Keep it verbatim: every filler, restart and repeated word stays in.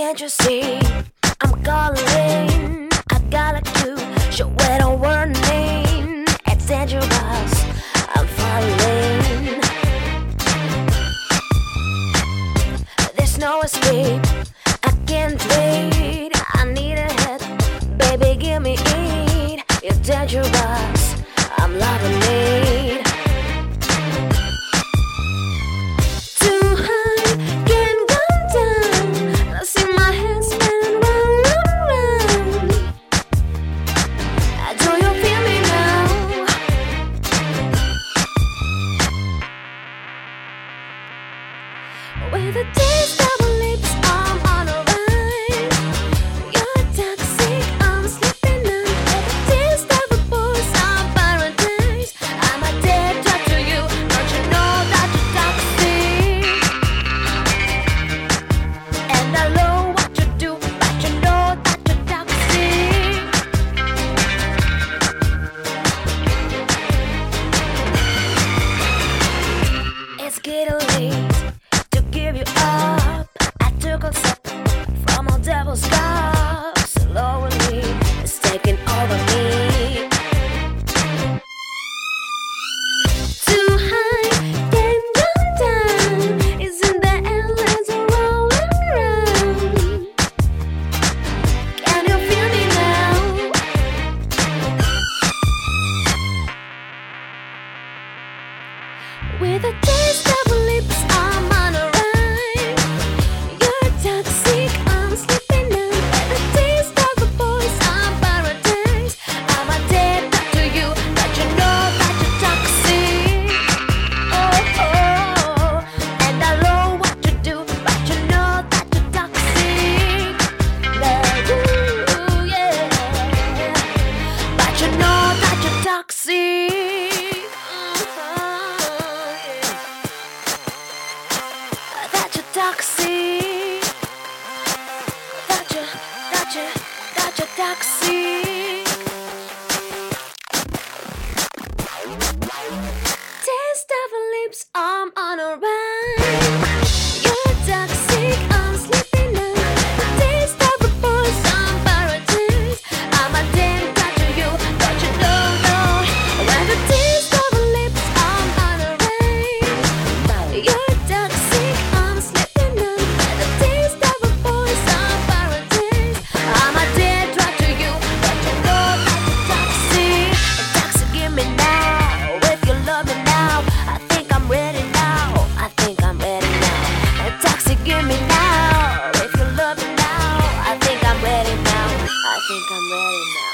Can't you see? I'm calling. I got a clue. Show it a warning. It's dangerous. I'm falling. There's no escape. I can't wait. I need a hit. Baby, give me it. You're dangerous. I'm loving it. With a taste of our lips, I'm on a ride. You're toxic, I'm slipping on. With a taste of a pulse, I'm paradise. I'm a dead drug to you, don't you know that you're toxic? And I know what you do, but you know that you're toxic. It's getting late to give you up. I took a sip from a devil's cup. Slowly, it's taking over me. Too high, can't come down. It's in the air, let's roll around. Can you feel me now? With a taste of our lips, I'm on a ride. You're toxic, I'm slipping on. With a taste of a voice, I'm paradise. I'm a dead dog to you, but you know that you're toxic. Oh, oh, and I know what you do, but you know that you're toxic. Love you, yeah, but you know that you're toxic. Toxic, that you, that you, that you toxic. Taste of our lips, I'm on a ride. You're toxic, I'm slipping on. Taste of a pulse, I'm paradise. I'm a damn dog to you, don't you know, no. When the taste of our lips, I'm on a ride. You're toxic, I'm slipping. I think I'm ready now.